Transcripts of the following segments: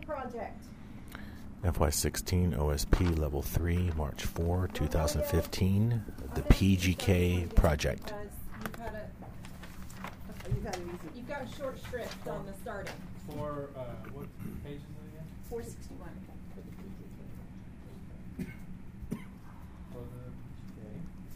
project. FY16 OSP Level 3, March 4, 2015, the PGK project. You've got a short shrift on the starting. For, what page is it again? 461. For the PGK.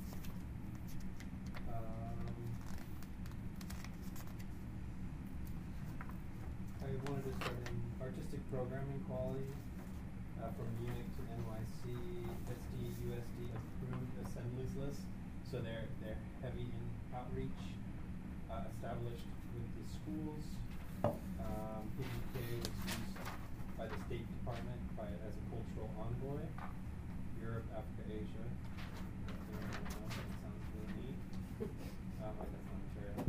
I wanted to start in artistic programming quality from Munich to NYC, SD, USD approved assemblies list. So they're heavy in outreach, established with the schools. PGK was used by the State Department as a cultural envoy. Europe, Africa, Asia. That sounds really neat. Like that's not material.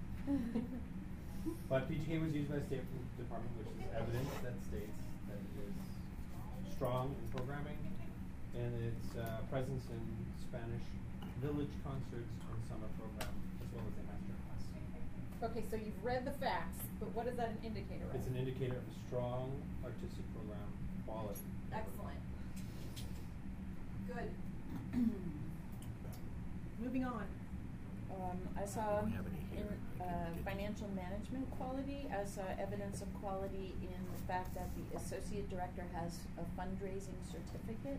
But PGK was used by the State Department, which is evidence that states that it is strong in programming, and its presence in Spanish village concerts and summer program, as well as a master class. Okay, so you've read the facts, but what is that an indicator of? It's an indicator of a strong artistic program quality. Excellent. Good. Moving on. I saw in financial management quality, I saw evidence of quality in the fact that the associate director has a fundraising certificate,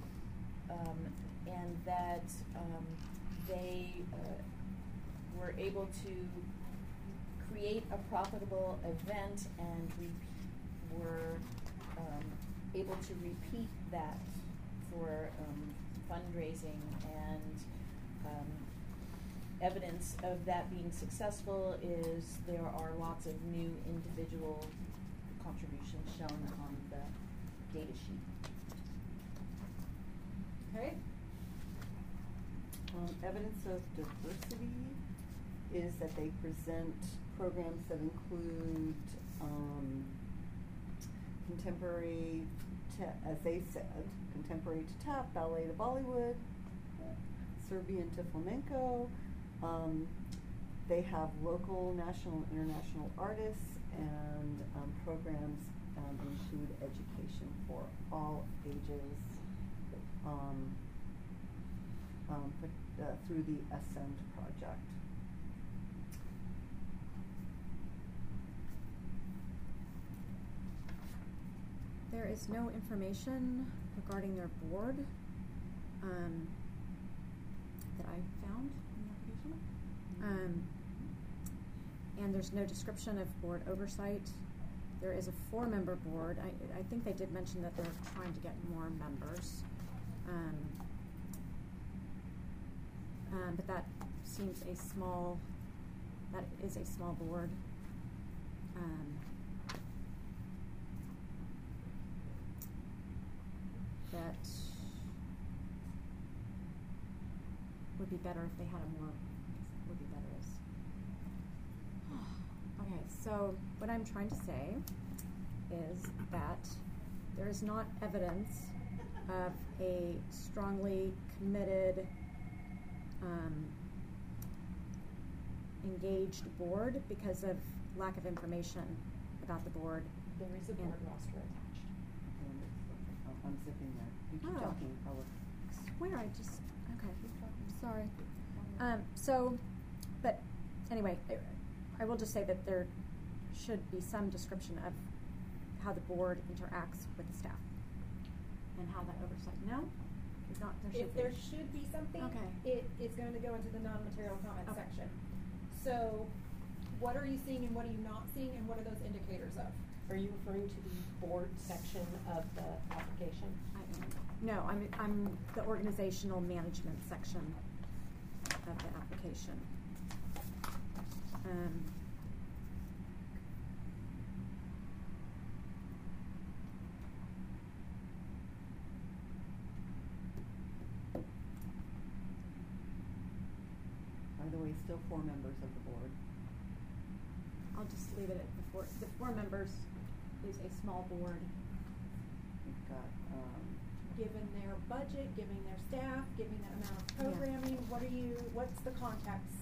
and that they were able to create a profitable event, and we were able to repeat that for fundraising, and evidence of that being successful is there are lots of new individual contributions shown on the data sheet. Okay. Evidence of diversity is that they present programs that include contemporary, as they said, contemporary to tap, ballet to Bollywood, Serbian to flamenco. They have local, national, and international artists, and programs include education for all ages through the Ascend project. There is no information regarding their board that I found in the application. And there's no description of board oversight. There is a 4-member board. I think they did mention that they're trying to get more members. But that seems that is a small board. That would be better if they had a more, would be better is. Okay, so what I'm trying to say is that there is not evidence of a strongly committed, engaged board because of lack of information about the board. There is a board roster attached. I'm zipping there. You keep talking. I swear I just, okay, sorry. But anyway, I will just say that there should be some description of how the board interacts with the staff and how that oversight. No? Not, there should be something, okay. It is going to go into the non-material comment section. So what are you seeing and what are you not seeing, and what are those indicators of? Are you referring to the board section of the application? No, I'm the organizational management section of the application. By the way, still 4 members of the board. I'll just leave it at the 4 members is a small board. We've got given their budget, giving their staff, giving that amount of programming, what's the context?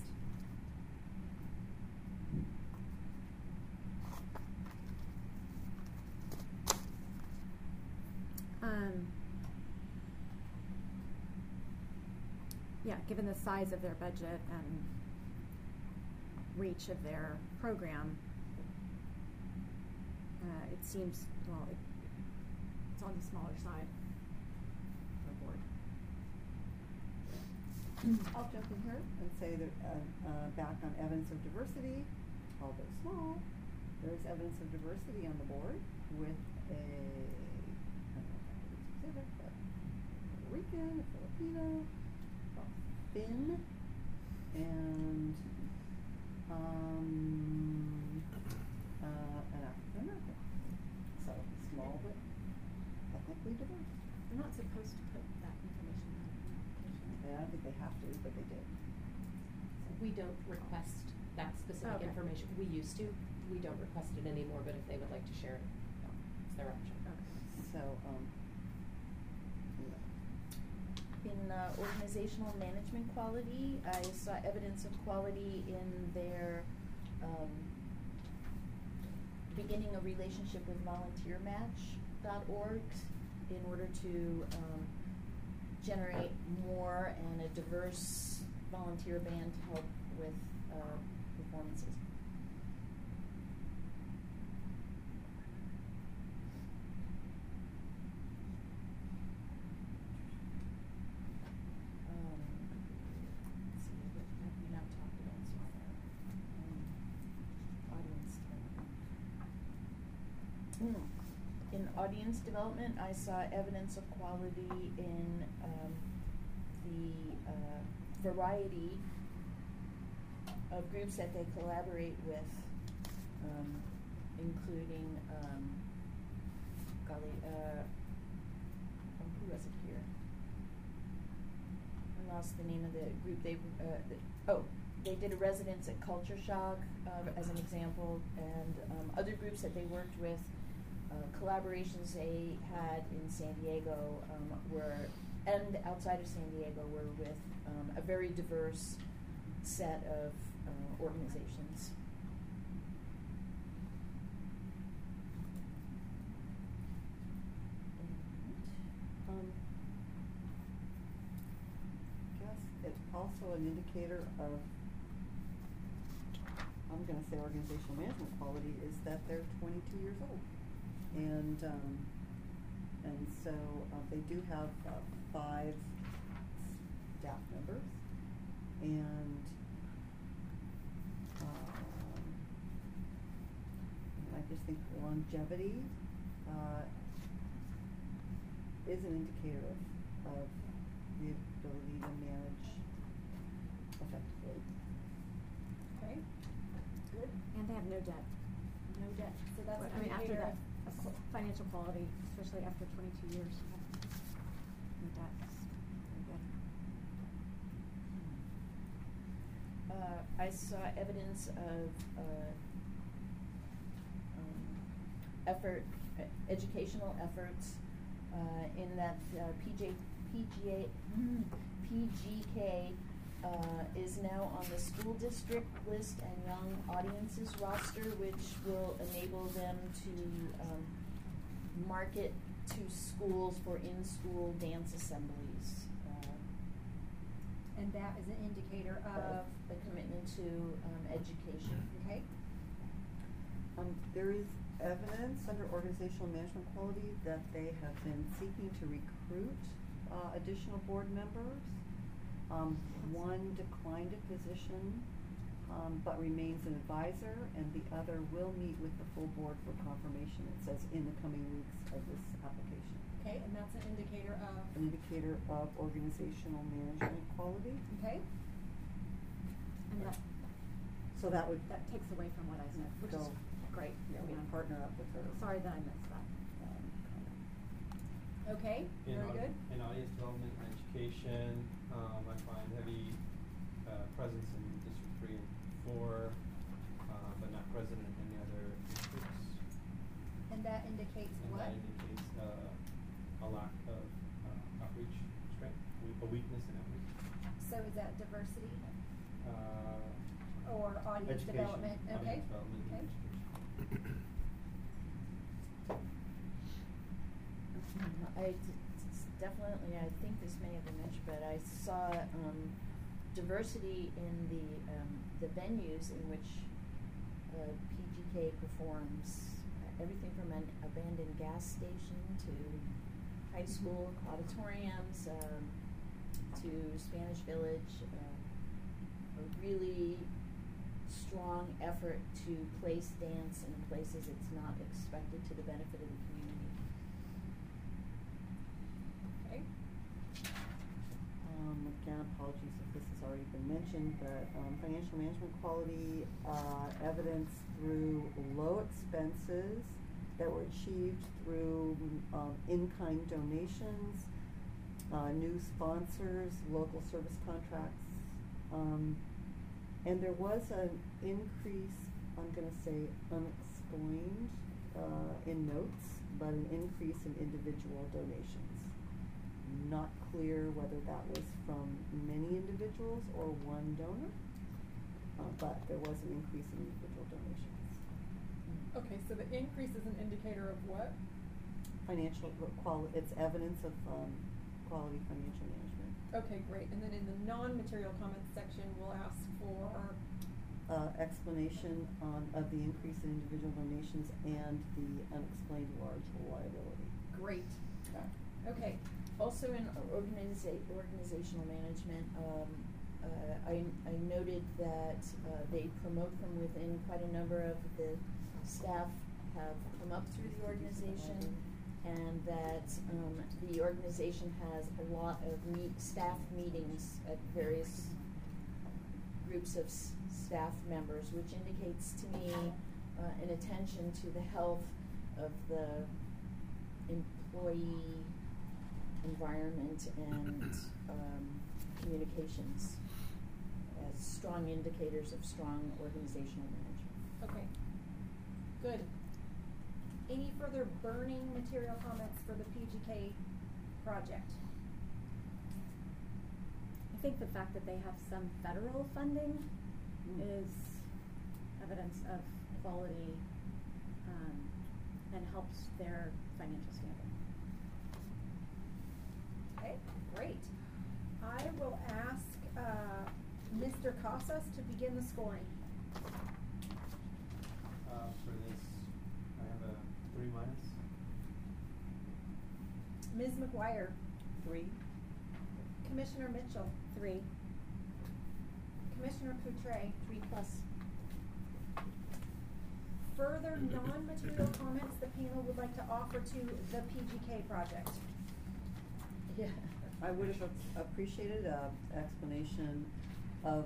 given the size of their budget and reach of their program, it seems, well, it's on the smaller side of the board. I'll jump in here and say that back on evidence of diversity, although small, there is evidence of diversity on the board with a, I don't know if it's specific, but Puerto Rican, a Filipino, a Finn, and an African American. So small but ethnically diverse. They're not supposed to put that information on the application. Yeah, I don't think they have to, but they did. We don't request that specific Okay. information. We used to. We don't request it anymore, but if they would like to share it, it's their option. So, In organizational management quality, I saw evidence of quality in their beginning a relationship with volunteermatch.org in order to generate more and a diverse volunteer band to help with performances. Let's see, what have we not talked about so far? Audience development. In audience development, I saw evidence of quality in the variety of groups that they collaborate with, including, who was it here? I lost the name of the group. They did a residence at Culture Shock as an example, and other groups that they worked with, collaborations they had in San Diego and outside of San Diego were with a very diverse set of organizations. I guess it's also an indicator of, I'm going to say organizational management quality, is that they're 22 years old. And so they do have 5 staff members, and I just think longevity is an indicator of the ability to manage effectively. Okay, good. And they have no debt. No debt, so that's But, an I mean, after indicator. that, financial quality, especially after 22 years, no debt's very good. I saw evidence of educational efforts in that PGK is now on the school district list and young audiences roster, which will enable them to market to schools for in-school dance assemblies. And that is an indicator of, The commitment to education. okay? There is evidence under organizational management quality that they have been seeking to recruit additional board members. One declined a position, but remains an advisor, and the other will meet with the full board for confirmation, it says, in the coming weeks of this application. Okay, and that's an indicator of, An indicator of organizational management quality. okay? And that So that would takes away from what I said, which is go, great. yeah, we can partner up with her. Sorry that I missed that. Okay, very good. In audience development and education, I find heavy presence in District 3 and 4, but not present in any other districts. And that indicates And what? that indicates a lack of outreach strength, a weakness in outreach. So is that diversity Uh, or audience education, development? Okay. Audience development and Okay. education. Definitely, I think this may have been mentioned, but I saw diversity in the venues in which PGK performs, everything from an abandoned gas station to high school auditoriums, to Spanish Village, a really strong effort to place dance in places it's not expected, to the benefit of the community. Okay. Again, apologies if this has already been mentioned, but financial management quality evidence through low expenses that were achieved through in-kind donations, new sponsors, local service contracts, and there was an increase, I'm going to say unexplained in notes, but an increase in individual donations. Not clear whether that was from many individuals or one donor, but there was an increase in individual donations. Okay, so the increase is an indicator of what? Financial quality, it's evidence of quality financial management. Okay, great. And then in the non-material comments section, we'll ask for Explanation of the increase in individual donations and the unexplained large liability. great. Okay. Also in organizational management, I noted that they promote from within. Quite a number of the staff have come up through the organization, and that the organization has a lot of staff meetings at various groups of staff members, which indicates to me an attention to the health of the employee environment and communications as strong indicators of strong organizational management. Okay. Good. Any further burning material comments for the PGK project? I think the fact that they have some federal funding is evidence of quality and helps their financial standing. Okay, great. I will ask Mr. Casas to begin the scoring. For this, I have a 3 minus. Ms. McGuire, 3. Commissioner Mitchell, 3. Commissioner Poutre, 3+. Further non-material comments the panel would like to offer to the PGK project. Yeah. I would have appreciated an explanation of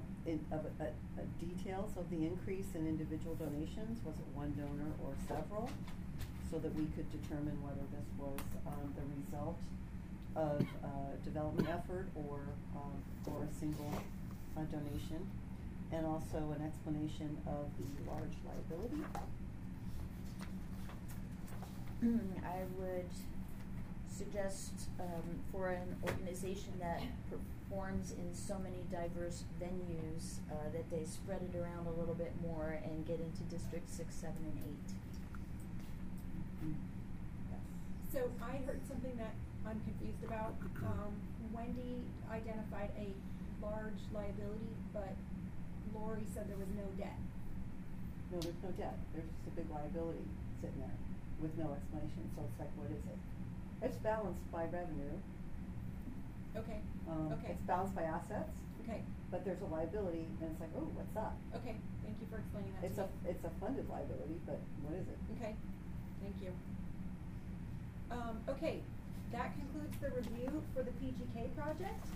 details of the increase in individual donations. Was it one donor or several? So that we could determine whether this was the result of development effort or a single donation. And also an explanation of the large liability. I would suggest for an organization that performs in so many diverse venues that they spread it around a little bit more and get into District 6, 7, and 8. Yes. So I heard something that I'm confused about. Wendy identified a large liability, but Lori said there was no debt. No, there's no debt. There's just a big liability sitting there with no explanation. So it's like, what is it? It's balanced by revenue. Okay. Okay. It's balanced by assets. Okay. But there's a liability, and it's like, oh, what's that? Okay. Thank you for explaining that. It's to me. it's a funded liability, but what is it? Okay. Thank you. Okay. That concludes the review for the PGK project.